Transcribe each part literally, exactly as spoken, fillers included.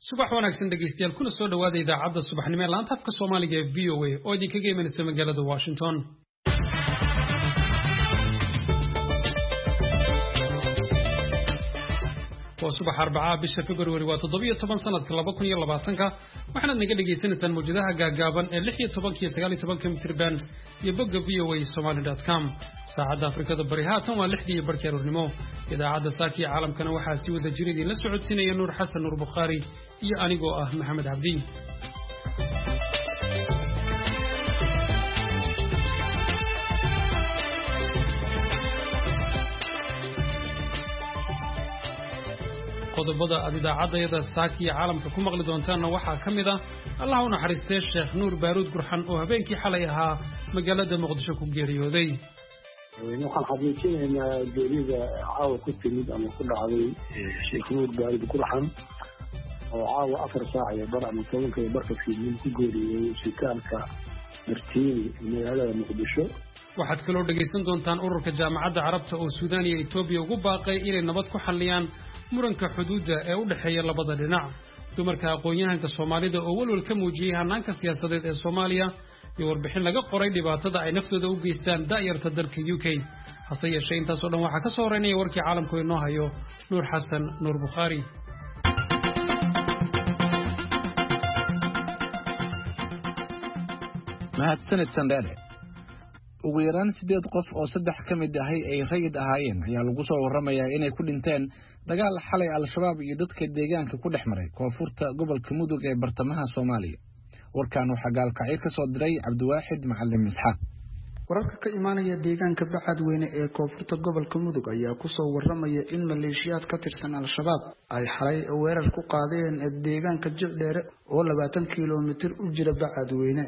subax wanaagsan dhageystayaal kuna soo dhawaada idaacadda subaxnimo ee laanta afka Soomaaliga ee V O A oo idinkaga imanaysa magaalada Washington. waa subax Arbacaa bisha February waa toddoba iyo toban sanadka laba kun iyo labaatan waxaana naga dhageysanaysaan mawjadaha gaagaaban ee lix iyo toban iyo sagaal iyo toban mitir band iyo bogga v o a somali dot com. saacadda Afrikada Bari haatan waa lixdii iyo barkii aroornimo. idaacadda saaki caalamkana waxaa si wada jir idin la socodsiinaya Nuur Xasan Nuur Bukhari iyo anigoo ah Maxamed Cabdi. qodobada aad idaacadda saaki caalamka ku maqli doontaan waxaa kamid ah Allah u naxariistay Sheekh Nuur Baaruud Gurxan oo habeenkii xalay ahaa magaalada Muqdisho ku geeriyooday. waxaan xaqiijinaynaa geerida caawa ku timid ama ku dhacday Sheekh Nuur Baaruud Gurxan oo caawa afar saac iyo bar ama tobanka iyo barka fiidin ku geeriyooday isbitaalka Martiini magaalada Muqdisho. waxaad kaloo dhageysan doontaan ururka jaamacadda Carabta oo Suudaan iyo Itoobiya ugu baaqay inay nabad ku xalliyaan muranka xuduudda ee u dhaxeeya labada dhinac. dumarka aqoon-yahanka Soomaalida oo walwal ka muujiyay hanaanka siyaasadeed ee Soomaaliya iyo warbixin laga qoray dhibaatada ay naftooda u geystaan da'yarta dalka U K. hase yeeshee intaas oo dhan waxaa ka soo horeynaya warkii caalamku inoo hayo Nuur Xasan Nuur Bukhari. mahadsanid Sandere. ugu yaraan sideed qof oo saddex ka mid ahay ay rayid ahaayeen ayaa lagu soo waramayaa inay ku dhinteen dagaal xalay al-shabaab iyo dadka deegaanka ku dhexmaray koonfurta gobolka Mudug ee bartamaha Soomaaliya. warkaan waxaa gaalkacyo ka soo diray Cabdiwaaxid Macallim Isxaaq. wararka ka imaanaya deegaanka Bacadweyne ee koonfurta gobolka Mudug ayaa ku soo waramaya in maleeshiyaad ka tirsan al-shabaab ay xalay weerar ku qaadeen deegaanka Jicdheere oo labaatan kiiloomitir u jira Bacadweyne.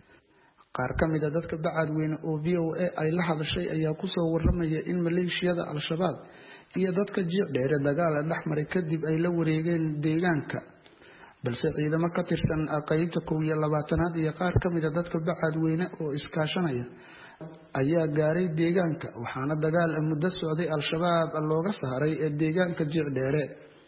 qaar ka mid ah dadka Bacadweyne oo V O A ay la hadashay ayaa ku soo waramaya in maleeshiyada al-shabaab iyo dadka Jicdheere dagaal dhex maray kadib ay la wareegeen deegaanka, balse ciidamo ka tirsan qaybta kow iyo labaatanaad iyo qaar ka mid ah dadka Bacadweyne oo iskaashanaya ayaa gaaray deegaanka, waxaana dagaal muddo socday al-shabaab looga saaray ee deegaanka Jicdheere.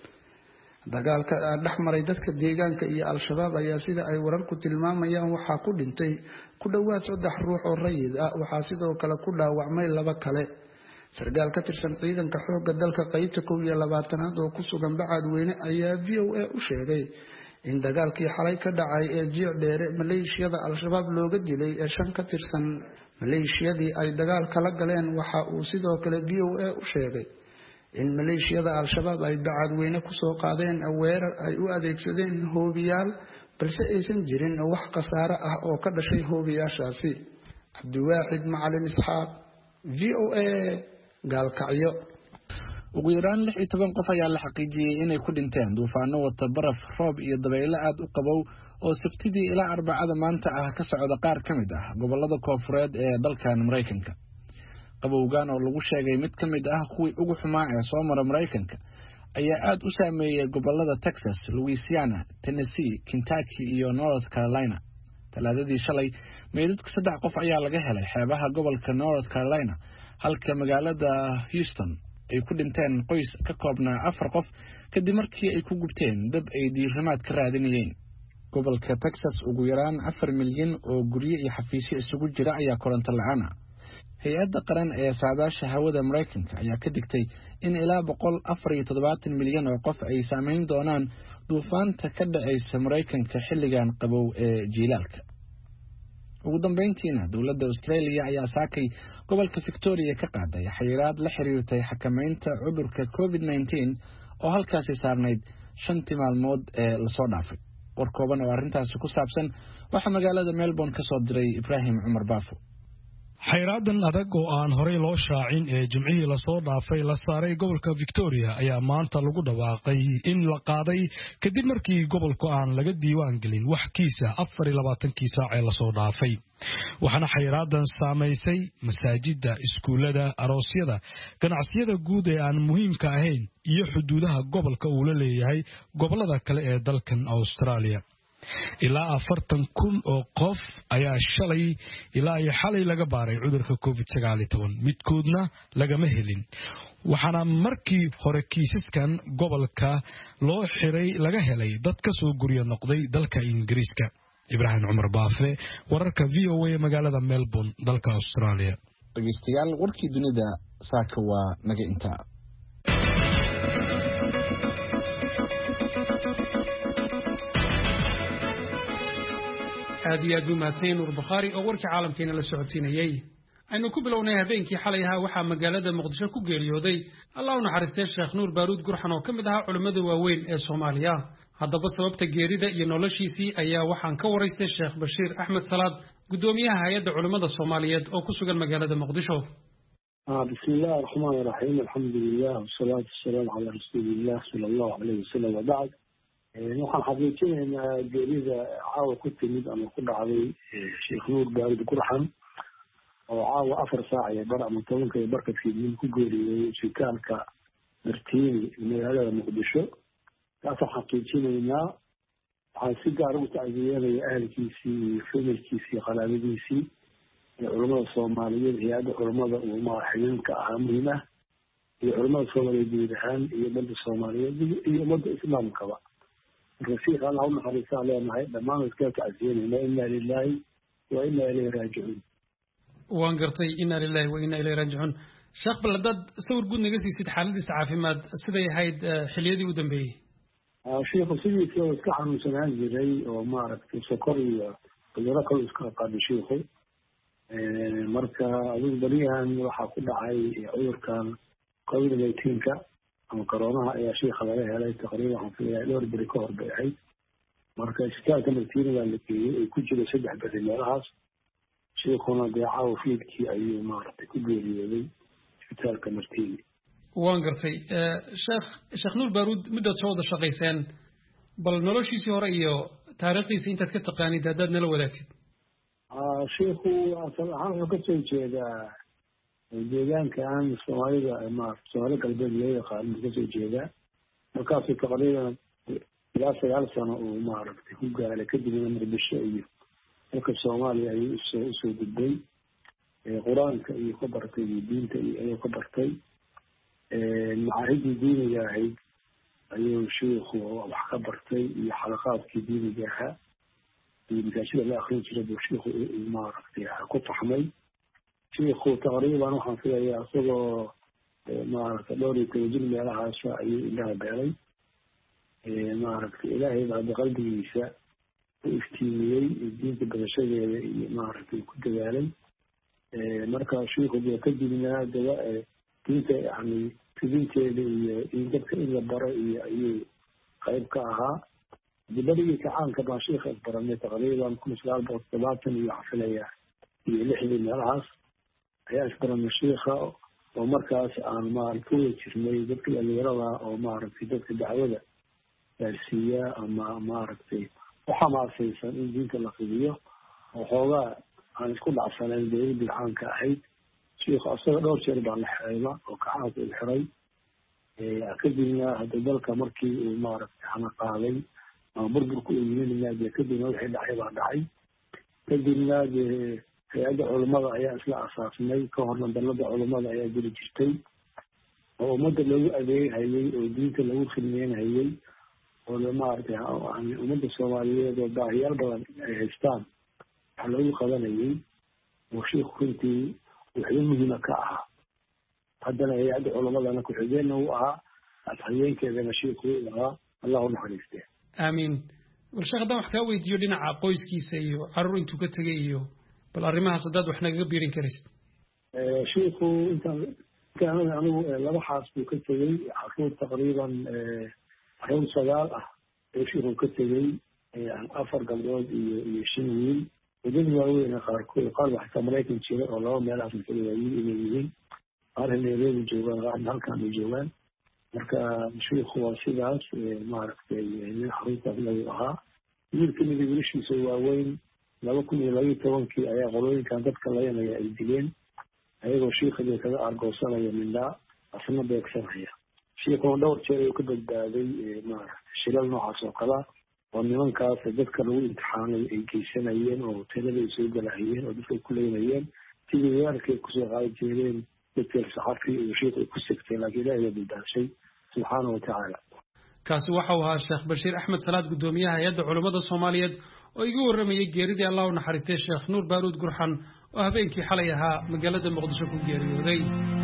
dagaalka dhex maray dadka deegaanka iyo al-shabaab ayaa sida ay wararku tilmaamayaan waxaa ku dhintay ku dhawaad saddex ruux oo rayid ah, waxaa sidoo kale ku dhaawacmay laba kale. sargaal ka tirsan ciidanka xoogga dalka qaybta kow iyo labaatanaad oo ku sugan Bacadweyne ayaa V O A u sheegay in dagaalkii xalay ka dhacay ee Jicdheere maleeshiyada al-shabaab looga dilay ee shan ka tirsan maleeshiyadii ay dagaal kala galeen. waxa uu sidoo kale V O A u sheegay in maleeshiyada al-shabaab ay Bacadweyne ku soo qaadeen weerar ay u adeegsadeen hoobiyaal, balse aysan jirin wax khasaare ah oo ka dhashay hoobiyaashaasi. Cabdiwaaxid Macallim Isxaaq, V O A, Gaalkacyo. ugu yaraan lix iyo toban qof ayaa la xaqiijiyay inay ku dhinteen duufaano wata baraf, roob iyo dabaylo aad u qabow oo Sabtidii ilaa Arbacada maanta ah ka socda qaar ka mid ah gobolada koonfureed ee dalkan Mareykanka. qabowgan oo lagu sheegay mid ka mid ah kuwii ugu xumaa ee soo mara Mareykanka ayaa aad u saameeyay gobolada Texas, Louisiana, Tennessee, Kentucky iyo North Carolina. talaadadii shalay meydadka saddex qof ayaa laga helay xeebaha gobolka North Carolina, halka magaalada Houston ay ku dhinteen qoys ka koobnaa afar qof kadib markii ay ku gubteen dab ay diirimaad ka raadinayeen. gobolka Texas ugu yaraan afar milyan oo guryo iyo xafiisyo isugu jira ayaa koronto la'aan ah. hay-adda qaran ee saadaasha hawada Mareykanka ayaa ka digtay in ilaa boqol afar iyo toddobaatan milyan oo qof ay saameyn doonaan duufaanta ka dhacaysa Mareykanka xilligan qabow ee jiilaalka. ugu dambeyntiina dowladda Australia ayaa saakay gobolka Victoria ka qaaday xayiraad la xiriirtay xakamaynta cudurka COVID nineteen oo halkaasi saarnayd shantii maalmood ee la soo dhaafay. war kooban oo arrintaasi ku saabsan waxaa magaalada Melbourne ka soo diray Ibrahim Cumar Baafo. xayraadan adag oo aan horey loo shaacin ee jimcihii la soo dhaafay la saaray gobolka Victoria ayaa maanta lagu dhawaaqay in la qaaday kadib markii gobolku aan laga diiwaan gelin wax kiisa afar iyo labaatan saac ee la soo dhaafay. waxaana xayraadan saameysay masaajida, iskuulada, aroosyada, ganacsiyada guud ee aan muhiimka ahayn iyo xuduudaha gobolka uu la leeyahay gobolada kale ee dalkan Australia. ilaa afartan kun oo qof ayaa shalay ilaa iyo xalay laga baaray cudurka covid sagaal iyo toban midkoodna lagama helin waxaana markii hore kiisaskan gobolka loo xiray laga helay dad ka soo guryo noqday dalka Ingiriiska. Ibrahim Umar Baafe, wararka V O A magaalada Melbourne, dalka Australia. dhegeystayaal warkii dunida saaka waa naga intaa. aad iyo aad buu mahadsan Nuur Bukhari oo warkii caalamkeena la socodsiinayay. aynu ku bilownay habeenkii xalay ahaa waxaa magaalada Muqdisho ku geeriyooday Allah u naxariistay Sheekh Nuur Baaruud Gurxan oo kamid ahaa culimada waaweyn ee Soomaaliya. haddaba sababta geerida iyo noloshiisii ayaa waxaan ka waraystay Sheekh Bashiir Axmed Salaad, gudoomiyaha hay'adda culimada Soomaaliyeed oo ku sugan magaalada Muqdisho. bismillaahir rahmaanir rahiim, alxamdulillaah wassalaatu wassalaamu calaa rasuulillaah sallallahu alayhi wasallam wa ba'd. waxaan xaqiijinaynaa geerida caawa ku timid ama ku dhacday Sheekh Nuur Baaruud Gurxan oo caawa afar saac iyo bar ama tobanka iyo barka fiidnimo ku geeriyooday isbitaalka Martiini magaalada Muqdisho. taasoo xaqiijinaynaa waxaan si gaar ugu tacsiyeynaya ahalkiisii iyo familkiisii iyo qaraabadiisii iyo culamada Soomaaliyeed, hay-adda culamada uu xidhiidhka ahaa muhiim ah, iyo culamada Soomaaliyeed guud ahaan iyo ummadda Soomaaliyeed iyo ummadda islaamkaba. marka sheekh Allah u naxariistaa leenahay dhammaan iska tacsiyeynayna inna lillahi wa inna ilayhi raaji'uun. waan gartay inna lillahi wa inna ilayhi raaji'uun. sheekh bal dad sawir guud naga siisid xaaladiisa caafimaad siday ahayd xilliyadii u dambeeyay. sheekhu sidiisa oo iska xanuunsanaan jiray oo maaragtay sokor iyo cudurro kale iska qaadhay sheekhu. marka adigu beriyahan waxaa ku dhacay cudurkan covid nineteen-ka ama koronaha ayaa sheekha laga helay taqriiban waxaan filayaa dhowr beri ka hor bay ahayd. marka isbitaalka Martiini baa la geeyey ay ku jiro saddex beri meelahaas. sheekhuna dee caawa fiidkii ayuu maaragtay ku geeriyooday isbitaalka Martiini. waan gartay sheekh sheekh Nuur Baaruud muddo soo wada shaqayseen bal noloshiisii hore iyo taariikhdiisa intaad ka taqaanid haddaad nala wadaagtid. sheekhu asal ahaan wuxuu kasoo jeedaa deegaankan Soomaalida ama Soomaali galbeed loo yaqaano kasoo jeedaa. markaasuu taqriiban ilaa sagaal sano uu maaragtay ku gaaray kadibna Muqdisho iyo dalka Soomaaliya ayuu usoo usoo gudbay. qur-aanka iyo ka bartay iyo diinta iyo ka bartay. macaahidii diiniga ahayd ayuu sheekhu wax ka bartay iyo xalaqaadkii diiniga ahaa iyo masaajida la akhrin jiray buu sheekhu maaragtay ku taxmay. sheekhu taqriiban waxaan filayaa isagoo maaragtay dhowr iyo toban jir meelahaas ayuu indhaha beelay. maaragtay ilaahay baa hadda qalbigiisa u iftiimiyey diinta badashadeeda iyo maaragtay ku dadaalay. marka sheekhu dee kadibna daba diinta yani fidinteeda iyo in dadka in la baro iyo ayuu qayb ka ahaa. dibarigii kacaanka baan sheekha isbaranay taqriiban kun sagaal boqol todobaatan iyo waxaan filayaa iyo lixdii meelahaas ayaa isbaranay sheekha oo markaas aan maaragtay ku wada jirnay dadka dhalinyarada oo maaragtay dadka dacwada gaarsiiya ama maaragtay u xamaasaysan in diinta la fidiyo oo xoogaa aan isku dhacsanayn dowladdii caanka ahayd. sheekhu asaga dhowr jeer baa la xirayba oo kacaanka uu xiray. kadibna hadda dalka markii uu maaragtay xana qaaday ama burburka uu yimidna dee kadibna wixii dhacay baa dhacay. kadibna dee hay-adda culimada ayaa isla asaasnay. ka horna dalada culimada ayaa jiri jirtay oo ummadda lagu adeeghayay oo diinta lagu khidmeynhayay oo maaragtay ummadda Soomaaliyeed oo baahiyaal badan ay haystaan waxaa lagu qabanayay oo sheekhu runtii wuxuu muhiima ka ahaa. haddana hay-adda culimadana ku-xigeenna uu ahaa, afhayeenkeedana sheekhu uu ahaa. allah u naxariistee. aamiin. bal sheekh haddaan wax kaa weydiiyo dhinaca qoyskiisa iyo carruur intuu ka tegay iyo bal arrimahaas haddaad wax nagaga biirin karaysid. sheekhu intaan intaan anigu laba xaas buu ka tegey, carruur taqriiban carruur sagaal ah oo sheekhu ka tegey, afar gabdhood iyo iyo shan wiil. wadad waaweyn qaarkood qaar waxaa Maraykan jira oo laba meelahaas masala waayiin inay yihiin, qaarna Nairobi joogaan, qaarna halkaan ay joogaan. marka sheekhu waa sidaas maaragtay nin xaruntaas lagu ahaa. wiil kamid ah wiilashiisa waaweyn laba kun iyo laba iyo tobankii ayaa qolooyinkan dadka layanaya ay dileen ayagoo sheekha kaga argoosanaya mindhaa asna beegsanaya. sheekhuna dhowr jeer ayuu ka badbaaday maaragtay shilal noocaas oo kala oo nimankaas dadka lagu imtixaanay ay geysanayeen oo hoteelada ay soo galahayeen oo dadka ku leynayeen sidii weerarkay kusoo qaadi jireen dadka saxafi iyo sheekh ay ku sigtay laakiin ilaahay ayaa badbaashay subxaanahu watacaala kaasi waxa uu ahaa sheekh bashiir axmed salaad guddoomiyaha hay-adda culimmada soomaaliyeed oo iga warramayay geeridii allah u naxariistay sheekh nuur baaruud gurxan oo habeenkii xalay ahaa magaalada muqdisho ku geeriyooday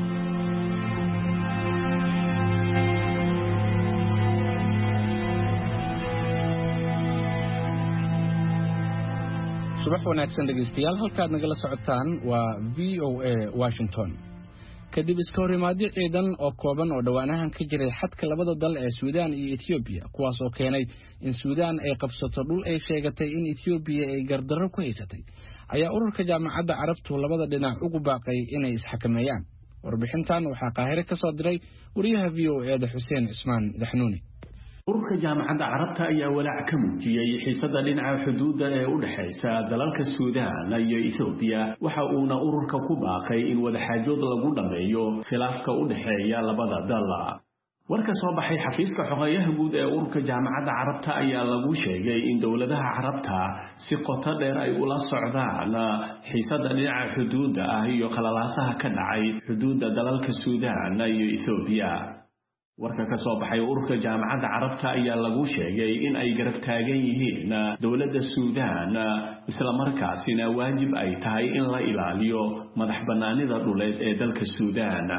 subax wanaagsan dhegeystayaal halkaad nagala socotaan waa v o a Washington kadib iska horimaadyo ciidan oo kooban oo dhawaanahan ka jiray xadka labada dal ee Suudaan iyo Ethiopia kuwaas oo keenay in Suudaan ay qabsato dhul ay sheegatay in Ethiopia ay gardarro ku haysatay ayaa ururka jaamacadda Carabtu labada dhinac ugu baaqay inay isxakameeyaan warbixintan waxaa Qaahire ka soo diray wariyaha v o a da Xuseen Ismaan Daxnuuni ururka jaamacadda Carabta ayaa walaac ka muujiyay xiisada dhinaca xuduudda ee u dhaxaysa dalalka Suudaan iyo Ethiopia waxa uuna ururka ku baaqay in wada xaajood lagu dhameeyo khilaafka u dhaxeeya labada dal warka soo baxay xafiiska xogayaha guud ee ururka jaamacadda Carabta ayaa lagu sheegay in dawladaha Carabta si qoto dheer ay ula socdaan xiisada dhinaca xuduudda ah iyo qalalaasaha ka dhacay xuduudda dalalka Suudaan iyo Ethiopia warka ka soo baxay ururka jaamacadda Carabta ayaa lagu sheegay in ay garab taagan yihiin dawladda Suudaan isla markaasina waajib ay tahay in la ilaaliyo madax bannaanida dhuleed ee dalka Suudaan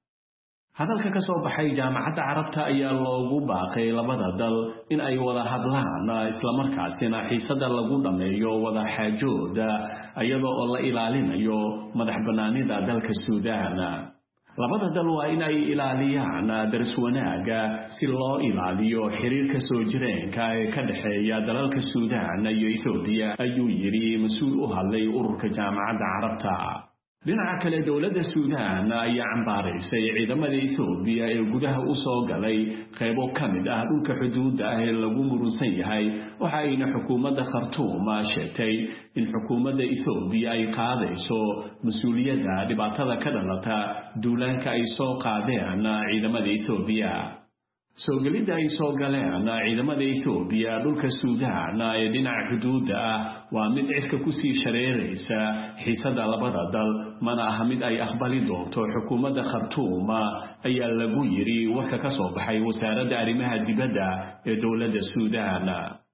hadalka ka soo baxay jaamacadda Carabta ayaa loogu baaqay labada dal in ay wada hadlaan isla markaasina xiisada lagu dhameeyo wada xaajood iyadoo oo la ilaalinayo madax bannaanida dalka Suudaan labada dal waa in ay ilaaliyaan daris wanaaga si loo ilaaliyo xiriirka soo jireenka ee ka dhaxeeya dalalka Suudaan iyo Ethiopia ayuu yiri mas'uul u hadlay ururka jaamacadda Carabta dhinaca kale dawladda Suudaan ayaa cambaaraysay ciidamada Ethiopia ee gudaha u soo galay qaybo kamid ah dhulka xuduudda ah ee lagu murunsan yahay waxa ayna xukuumadda Khartoum sheegtay in xukuumadda Ethiopia ay qaadayso mas'uuliyadda dhibaatada ka dhalata duulaanka ay soo qaadeen ciidamada Ethiopia soo galida ay soo galeen ciidamada Ethiopia dhulka Suudaan ee dhinaca xuduudda ah waa mid cirka ku sii shareeraysa xiisada labada dal mana aha mid ay aqbali doonto xukuumadda Khartoum ayaa lagu yiri warka ka soo baxay wasaaradda arrimaha dibadda ee dawladda Suudaan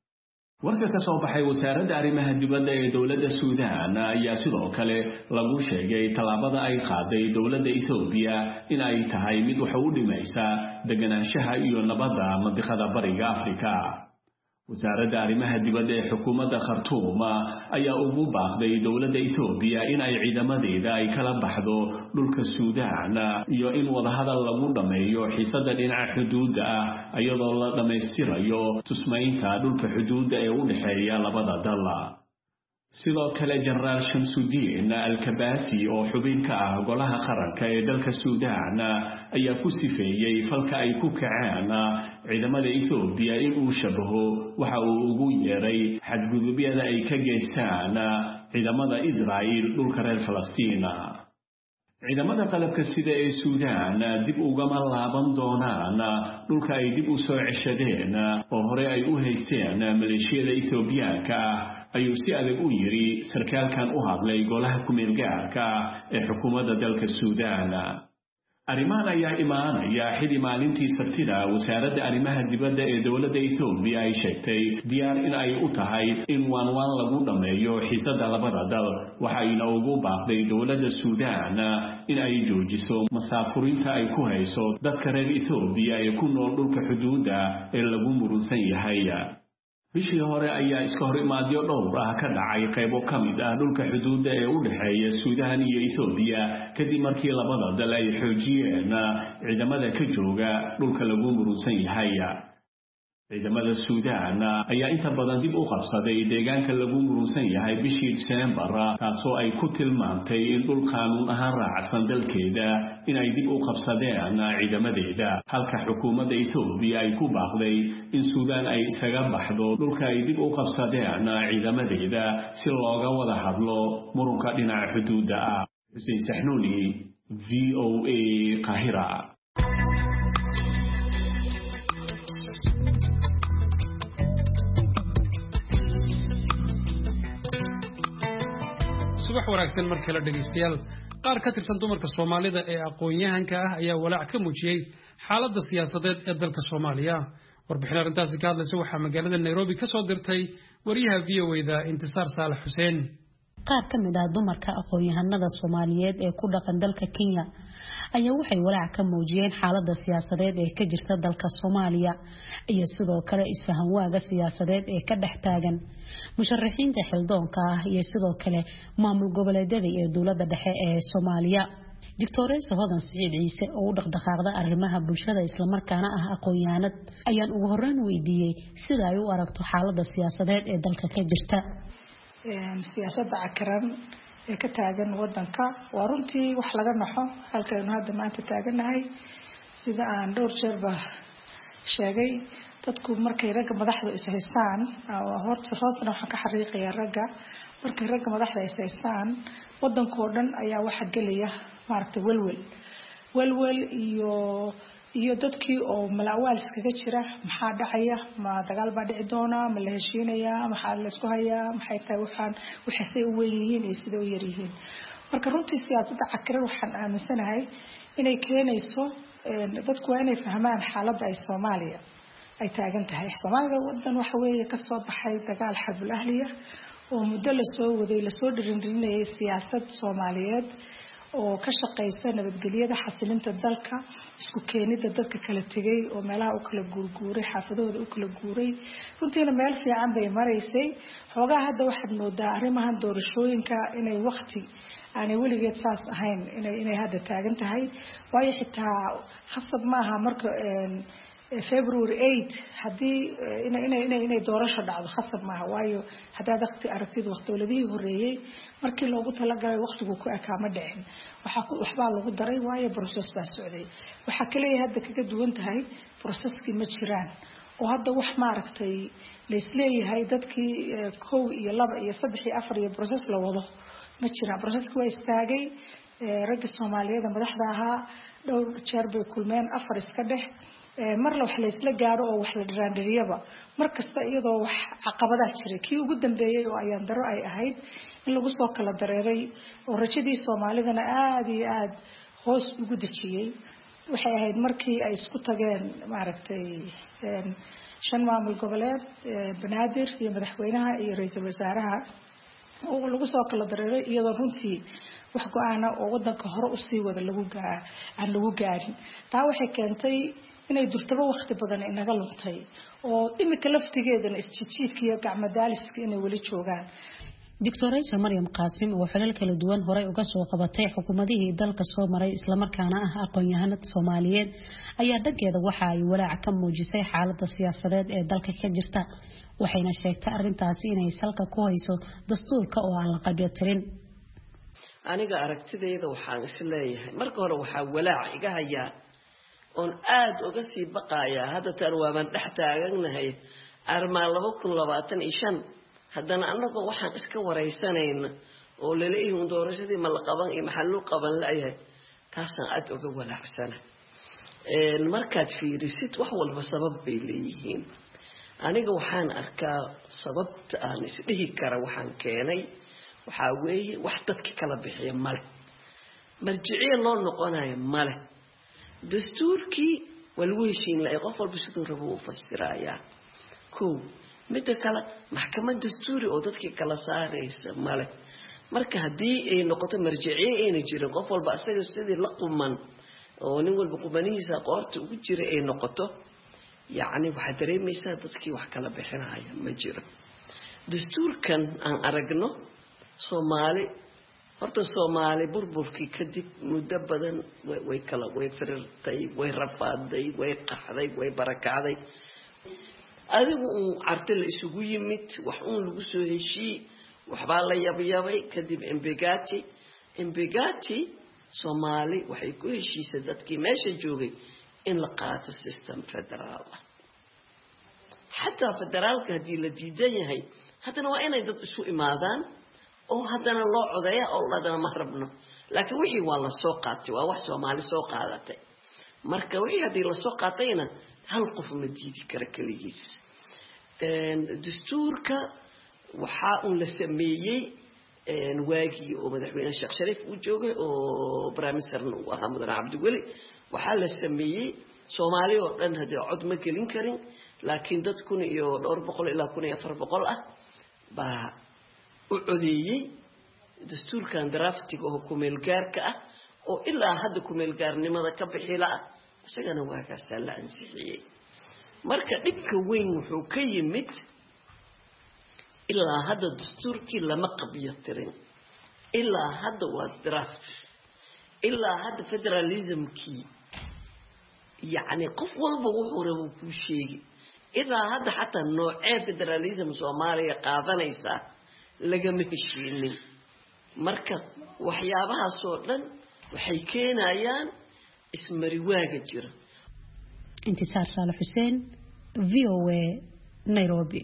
warka ka soo baxay wasaaradda arrimaha dibadda ee dawladda Suudaan ayaa sidoo kale lagu sheegay talaabada ay qaaday dawladda Ethiopia in ay tahay mid wax u dhimaysa deganaanshaha iyo nabadda mandiqada bariga Afrika wasaaradda arrimaha dibadda ee xukuumadda Khartoum ayaa ugu baaqday dawladda Ethiopia in ay ciidamadeeda ay kala baxdo dhulka Suudaan iyo in wada hadal lagu dhameeyo xiisada dhinaca xuduudda ah iyadoo la dhameystirayo tusmaynta dhulka xuduudda ee u dhaxeeya labada dal sidoo kale Generaal Shamsuddin Al-Kabasi oo xubin ka ah golaha qaranka ee dalka Suudaan ayaa ku sifeeyay falka ay ku kaceen ciidamada Ethiopia in uu shabaho waxa uu ugu yeeray xadgudubyada ay ka geystaan ciidamada Israa'iil dhulka reer Falastiin ciidamada qalabka sida ee Suudaan dib ugama laaban doonaan dhulka ay dib u soo ceshadeen oo hore ay u haysteen maleeshiyada Ethiopiaanka ayuu si adag u yiri sarkaalkan u hadlay golaha ku meel gaarka ee xukuumadda dalka Suudaan arrimahan ayaa imaanaya xili maalintii Sabtida wasaaradda arrimaha dibadda ee dawladda Ethiopia ay sheegtay diyaar in ay u tahay in waan waan lagu dhameeyo xiisada labada dal waxayna ugu baaqday dawladda Suudaan in ay joojiso masaafurinta ay ku hayso dadka reer Ethiopia ee ku nool dhulka xuduudda ee lagu murunsan yahay bishii hore ayaa iska hor imaadyo dhowr ah ka dhacay qaybo kamid ah dhulka xuduudda ee u dhaxeeya Suudaan iyo Ethiopia kadib markii labada dal ay xoojiyeen ciidamada ka jooga dhulka lagu murunsan yahay ciidamada Suudaan ayaa inta badan dib u qabsaday deegaanka lagu murunsan yahay bishii December taasoo ay ku tilmaantay in dhul qaanuun ahaan raacsan dalkeeda in ay dib u qabsadeen ciidamadeeda halka xukuumadda Ethiopia ay ku baaqday in Suudaan ay isaga baxdo dhulka ay dib u qabsadeen ciidamadeeda si looga wada hadlo murunka dhinaca xuduudda ah Xuseen Saxnuuni V O A Qaahira subax wanaagsan markii la dhageystayaal qaar ka tirsan dumarka Soomaalida ee aqoon-yahanka ah ayaa walaac ka muujiyay xaaladda siyaasadeed ee dalka Soomaaliya warbixin arrintaasi ka hadlaysa waxaa magaalada Nairobi ka soo dirtay wariyaha V O A-da Intisaar Saalax Xuseen qaar ka mid ah dumarka aqoon-yahanada Soomaaliyeed ee ku dhaqan dalka Kenya ayaa waxay walaac ka muujiyeen xaaladda siyaasadeed ee ka jirta dalka Soomaaliya iyo sidoo kale isfahan waaga siyaasadeed ee ka dhex taagan musharaxiinta xildoonka ah iyo sidoo kale maamul goboleedyada ee dowladda dhexe ee Soomaaliya Doctor Hodan Saciid Ciise oo u dhaqdhaqaaqda arrimaha bulshada isla markaana ah aqoon-yahanad ayaan ugu horreyn weydiiyay sida ay u aragto xaaladda siyaasadeed ee dalka ka jirta siyaasadda cakaran ee ka taagan wadanka waa runtii wax laga naxo halkaynu hadda maanta taaganahay sida aan dhowr jeerba sheegay dadku markay ragga madaxda is haystaan horta hoosna waxaan ka xariiqayaa ragga markay ragga madaxda is haystaan wadankoo dhan ayaa waxa gelaya maaragtay welwel welwel iyo iyo dadkii oo malaawaal iskaga jira maxaa dhacaya ma dagaal baa dhici doona ma la heshiinaya maxaa la isku hayaa maxay tahay waxaan waxay u weyn yihiin iyo sida u yar yihiin marka runtii siyaasadda cakaran waxaan aaminsanahay inay keenayso dadku waa inay fahmaan xaaladda ay Soomaaliya ay taagan tahay Soomaalida wadan waxa weeye ka soo baxay dagaal xarbul ahliya oo muddo la soo waday la soo dhirinay siyaasad Soomaaliyeed oo ka shaqeysa nabadgelyada xasilinta dalka isku keenida dadka kala tagay oo meelaha u kala guurguuray xaafadooda u kala guuray runtiina meel fiican bay mareysay xogaa hadda waxaad moodaa arrimahan doorashooyinka inay waqti aanay weligeed saas ahayn inay inay hadda taagan tahay waayo xitaa khasab maaha marka February eighth hadii inay inay inay doorasho dhacdo khasab maaha waayo hadaa waqti aragtid waqtiladii horeeyay markii loogu talagalay waqtigu ku akaama dhicin waxa waxba lagu daray waayo process baa socday waxa kale ay hadda kaga duwan tahay processkii ma jiraan oo hadda wax ma aragtay la isleeyahay dadkii kow iyo laba iyo saddex iyo afar iyo process la wado ma jiraan processkii waa istaagay ragga Soomaaliyeed madaxda ahaa dhowr jeer bay kulmeen afar iska dhex mar la wax la isla gaaro oo wax la dhiraandhiriyaba markasta iyadoo wax caqabadaha jiray kii ugu dambeeyay oo ayaan daro ay ahayd in lagu soo kala dareeray oo rajadii Soomaalidana aad iyo aad hoos ugu dajiyay waxay ahayd markii ay isku tageen maaragtay shan maamul goboleed banaadir iyo madaxweynaha iyo ra'iisul wasaaraha oo lagu soo kala dareeray iyadoo runtii wax go'aana oo wadanka hore u sii wada lagu gaa aan lagu gaarin taa waxay keentay inay durtaba waqti badan inaga luntay oo imika laftigeedana isjijiidka iyo gacmadaaliska inay wali joogaan Doctor Maryam Qaasim oo xilal kala duwan hore uga soo qabatay xukuumadihii dalka soo maray isla markaana ah aqoon-yahanad Soomaaliyeed ayaa dhageeda waxa ay walaac ka muujisay xaaladda siyaasadeed ee dalka ka jirta waxayna sheegtay arrintaasi inay salka ku hayso dastuurka oo aan la qabyatirin aniga aragtidayda waxaan is leeyahay marka hore waxa walaac iga hayaa on aad uga sii baqaya hadda taan waaban dhex taaganahay armaa laba kun labaatan iyo shan haddana annagu waxaan iska wareysanayna oo laleeyahay doorashadii ma la qaban iyo maxaa loo qaban laayahay taasaan aad uga walaacsana een markaad fiirisid wax walba sabab bay leeyihiin aniga waxaan arkaa sababta aan isdhihi kara waxaan keenay waxaa weeye wax dadka kala bixiya male marjiciye loo noqonayo male dastuurkii walgu heshiin la qof walba sidoo rabo u fasiraya ko mid kale maxkamad dastuuri oo dadkii kala saaraysa male marka hadii ay noqoto marjiciye ay jirin qof walba asaga sidii la quman oo nin walba qumanihiisa qoorta ugu jira ay noqoto yaani waxa dareemaysaa dadkii wax kala bixinaya ma jiro dastuurkan aan aragno Soomaali horta Soomaali burburkii kadib muddo badan way kala way firtay way rafaaday way qaxday way barakacday adigu artel isugu yimid wax uu lagu soo heshii waxba la yabyabay kadib embegati embegati Soomaali waxay ku heshiisay dadkii meesha joogay in la qaato system federal hatta federaalka hadii la diidan yahay hadana waa inay dad isu imaadaan oo hadana loo codeeyo oo ladana ma rabno laakiin wixii waa la soo qaatay waa wax Soomaali soo qaadatay marka wixii hadii la soo qaatayna hal qof ma diidi kara kaligiis een dastuurka waxa uu la sameeyay waagii oo madaxweyne sheekh shariif uu joogay oo prime minister uu ahaa mudane cabdiweli waxaa la sameeyey Soomaali oo dhan hadii cod ma gelin karin laakiin dad kun iyo dhowr boqol ilaa kun iyo afar boqol ah baa u codeeyay dastuurkan draftiga oo ku meel gaarka ah oo ilaa hadda ku meel gaarnimada ka bixila isagana waagaas la ansixiyay marka dhibka weyn wuxuu ka yimid ilaa hadda dastuurkii lama qabiyo tirin ilaa hadda waa draft ilaa hadda federalismkii يعني قف والبا وحوره ku sheegi ilaa hadda xataa noocee federalism Soomaaliya qaadanaysa laga meheshinin marka waxyaabahaas oo dhan waxay keenayaan ismari waaga jira intisaar Saalax Xuseen V O A Nairobi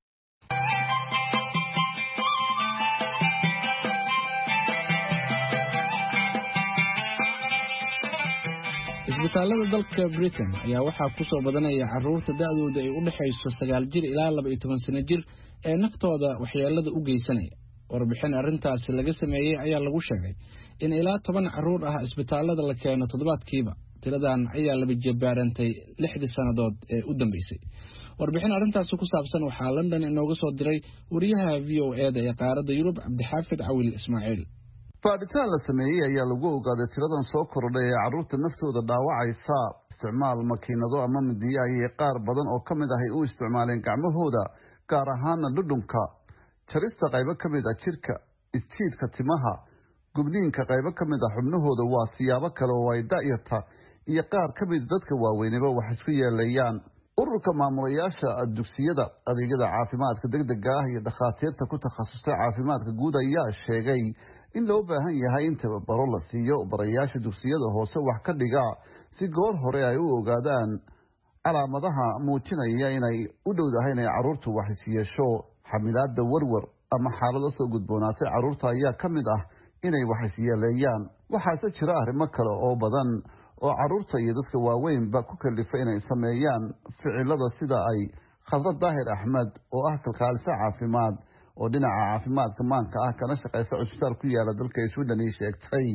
isbitaalada dalka Britain ayaa waxaa ku soo badanaya carruurta da'dooda ay u dhaxayso sagaal jir ilaa laba iyo toban sano jir ee naftooda waxyeelada u geysanaya warbixin arintaas laga sameeyay ayaa lagu sheegay in ilaa toban carruur ah isbitaalada la keeno toddobaadkiiba tiradan ayaa laba jeebaarantay lixdii sanadood ee u dambeysay warbixin arintaas ku saabsan waxaa London inooga soo diray wariyaha V O A da ee qaaradda Yurub Cabdixaafid Cawil Ismaaciil baadhitaan la sameeyay ayaa lagu ogaaday tiradan soo kordhay ee carruurta naftooda dhaawacaysa isticmaal makiinado ama midiyo ayay qaar badan oo ka mid ah ay u isticmaaleen gacmahooda gaar ahaana dhudhunka jarista qaybo ka mid ah jirka isjiidka timaha gubniinka qaybo ka mid ah xubnahooda waa siyaabo kale oo ay da'yarta iyo qaar ka mid dadka waaweynaba wax isku yeelayaan ururka maamulayaasha dugsiyada adeegyada caafimaadka degdega ah iyo dhakhaatiirta ku takhasustay caafimaadka guud ayaa sheegay in loo baahan yahay in tababaro la siiyo barayaasha dugsiyada hoose wax ka dhiga si goor hore ay u ogaadaan calaamadaha muujinaya inay u dhowdahay inay carruurtu wax isyeesho xamilaadda warwar ama xaalado soo gudboonaatay carruurta ayaa ka mid ah inay wax isyeeleeyaan waxaase jira arrimo kale oo badan oo carruurta iyo dadka waaweynba ku kalifa inay sameeyaan ficilada sida ay Khadra Daahir Axmed oo ah kalkaaliso caafimaad oo dhinaca caafimaadka maanka ah kana shaqeysa cusbitaal ku yaala dalka Sweden ay sheegtay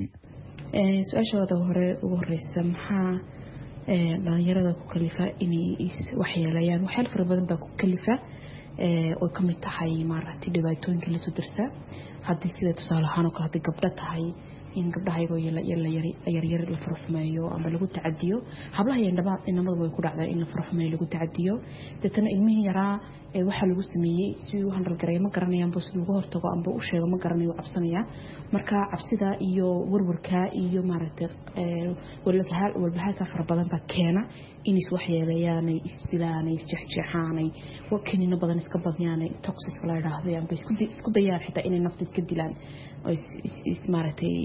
ee su'aashooda hore ugu horeysa maxaa ee dhalinyarada ku kalifa inay waxyeelayaan waxyaalo fara badan baa ku kalifa ee oo ka mid tahay maaragtay dhibaatooyinka la soo dirsa haddii sida tusaale ahaan oo kale haddii gabdho tahay in gabdhaha yar yar yar la farxumeeyo ama lagu tacadiyo hablaha indhaba inamada way ku dhacdaa in la farxumeeyo lagu tacadiyo dadana ilmihii yaraa ee waxa lagu sameeyay si uu handal gareey ma garanayaan boo sidoo uga hortago amba u sheego ma garanayo cabsanaya marka cabsida iyo warwarka iyo maaragtay ee walbahaar walbahaarka fara badan ba keena in is waxyeelayaan istilaan isjeexjeexaan wakiinina badan iska badiyaan toxic la yiraahdo amba isku isku dayaan xitaa inay nafta iska dilaan oo is maaragtay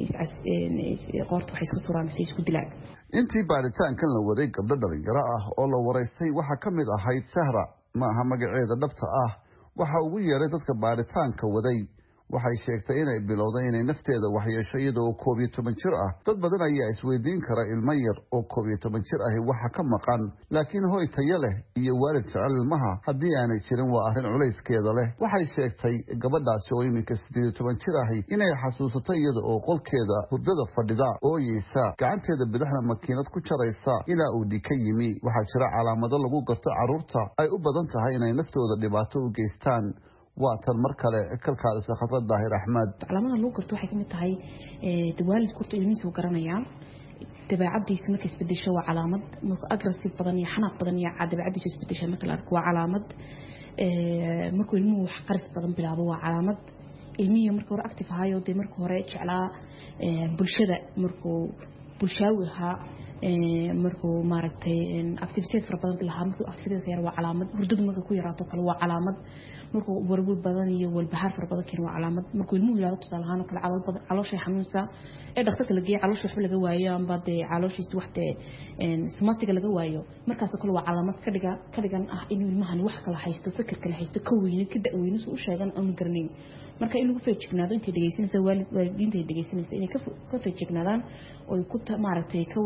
qoorta waxay iska suraan si isku dilaan intii baaritaankan la waday gabdho dhalinyaro ah oo la wareystay waxa ka mid ahayd Sahra ma aha magaceeda dhabta ah waxa ugu yeeray dadka baaritaanka waday waxay sheegtay inay bilowday inay nafteeda waxyeesho iyadoo koob iyo toban jir ah dad badan ayaa isweydiin kara ilmo yar oo koob iyo toban jir ah waxa ka maqan laakiin hooy tayo leh iyo waalid jecel ilmaha haddii aanay jirin waa arrin culayskeeda leh waxay sheegtay gabadhaasi oo iminka siddeed iyo toban jir ahi inay xasuusatay iyada oo qolkeeda hurdada fadhida ooyeysa gacanteeda bidixna makiinad ku jaraysa ilaa uu dhika yimi waxaa jira calaamado lagu garto carruurta ay u badan tahay inay naftooda dhibaato u geystaan waa tan mar kale kalkaaliso Khadra Daahir Axmed calaamada lagu garto waxay kamid tahay ee waalidku ku ilmihiisa u garanayaan dabeecadiisa markay isbedesho waa calaamad markuu aggressive badan iyo xanaaq badan iyo dabeecadiisa isbedesho marka la arko waa calaamad ee markuu ilmuhu wax qaris badan bilaabo waa calaamad ilmihiisa markuu hore active ahayo de markuu hore jeclaa bulshada markuu bulshaawi ahaa ee markuu maaragtay activities fara badan lahaa markuu activities yar waa calaamad hurdadu markuu ku yaraato kale waa calaamad markuu warwar badan iyo walbahaar fara badan keen waa calaamad markuu ilmuhu ilaahay tusaale ahaan kale calool badan caloosha xanuunsa ee dhakhtarka laga yahay caloosha wax laga waayo amba de calooshiisa wax de een somatiga laga waayo markaas kale waa calaamad ka dhiga ka dhigan ah in ilmahani wax kala haysto fikir kala haysto ka weyn ka da'weyno soo sheegan aan garanayn marka in lagu feejignaado inta dhageysanaysa waalid waalidiinta dhageysanaysa inay ka ka feejignaadaan oo ku maaragtay ka war ka war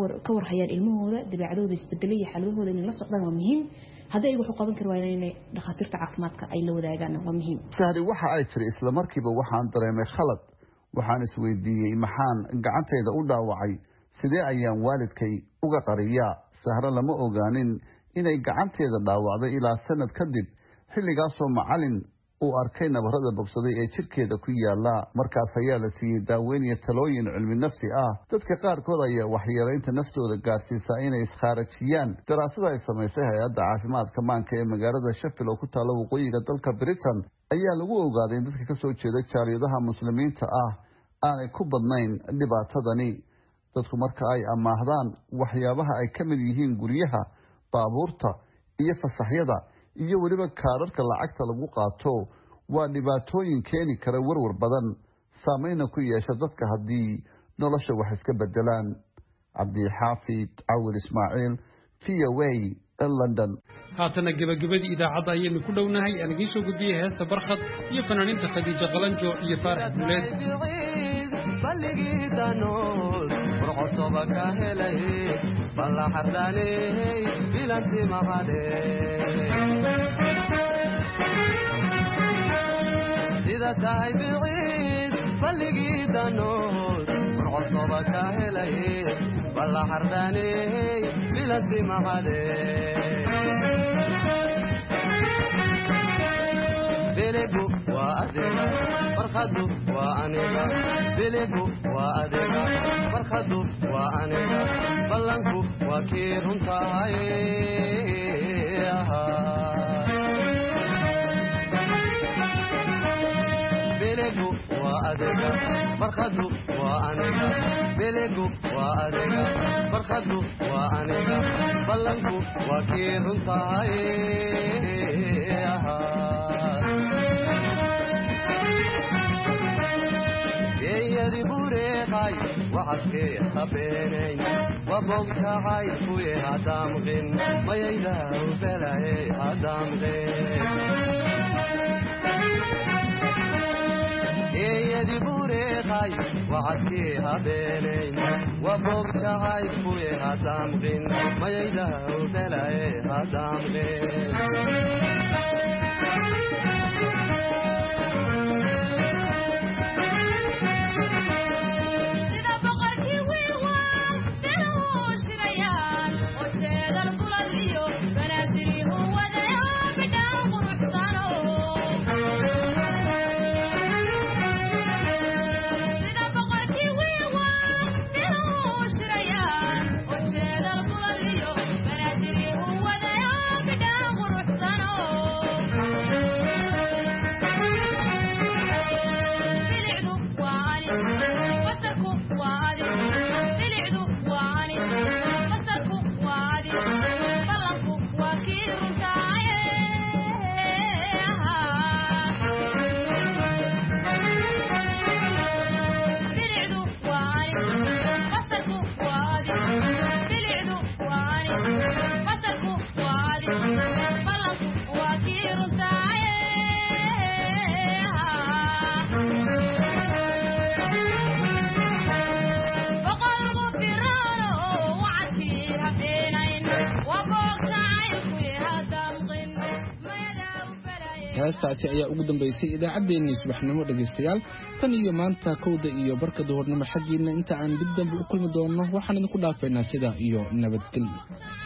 warhayaan ilmahooda dabeecadooda isbedelay xaaladooda in la socdaan waa muhiim haddii ay wax u qaban kar waayeen inay dhakhaatiirta caafimaadka ay la wadaagaan waa muhiim sahri waxa ay tiri isla markiiba waxaan dareemay khalad waxaan isweydiiyey maxaan gacantayda u dhaawacay sidee ayaan waalidkay uga qariyaa sahra lama ogaanin inay gacanteeda dhaawacday ilaa sanad kadib xilligaasoo macalin uu arkay nabarada bogsaday ee jirkeeda ku yaala markaas ayaa la siiyey daaweyn iyo talooyin cilmi nafsi ah dadka qaarkood ayaa waxyeelaynta naftooda gaarsiisaa inay iskhaarajiyaan daraasada ay samaysay hay-adda caafimaadka maanka ee magaalada Sheffield oo ku taalla waqooyiga dalka Britain ayaa lagu ogaaday in dadka ka soo jeeda jaaliyadaha muslimiinta ah aanay ku badnayn dhibaatadani dadku marka ay amaahdaan waxyaabaha ay ka mid yihiin guryaha baabuurta iyo fasaxyada iyo waliba kaararka lacagta lagu qaato waa dhibaatooyin keeni kara warwar badan saameynna ku yeesha dadka haddii nolosha wax iska bedelaan cabdixaafid cawil ismaaciil v o a london haatana gabagabadii idaacadda ayaynu ku dhownahay aan idiin soo gudbiyey heesta barkhad iyo fanaaniinta khadiija qalanjo iyo faarax duleed برعصبك هلي بلا حرداني بلانتي مغادي إذا تاي بعيد فلقي دانور برعصبك هلي بلا حرداني بلانتي مغادي بلقو وأدنا فرخدو وأنيقا بلقو وأدنا فرخدو وأنيقا بلنكو وكيرون تاي بلقو وأدنا فرخدو وأنيقا بلقو وأدنا فرخدو وأنيقا بلنكو وكيرون تاي يدي بوريقاي وعدكي خبينين وبوجعاي كوي هدامغين ما يلاو بلاي هدامغين يدي بوريقاي وعدكي خبينين وبوجعاي كوي هدامغين ما يلاو بلاي هدامغين heestaasi ayaa ugu dambeysay idaacaddeenii subaxnimo dhegaystayaal tan iyo maanta kowda iyo barka duhurnimo xaggiina inta aan dib dambe u kulmi doonno waxaan idinku dhaafaynaa sidaa iyo nabadgelyo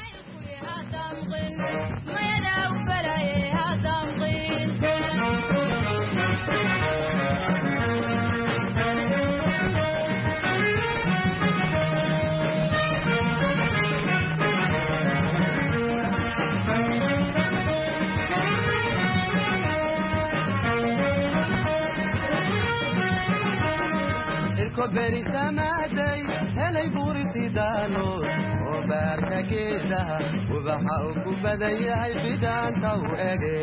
كبري سمادي هلي بوري تدانو وبارك كيدا وبحاوك بدي هاي بدان تو اجي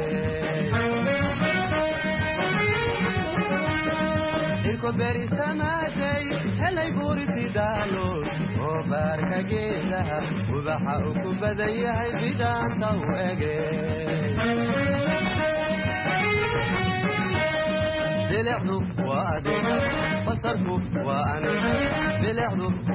الكبري سمادي هلي بوري تدانو وبارك كيدا وبحاوك بدي هاي بدان تو اجي بلعدو وأدينا بصركو وأنا بلعدو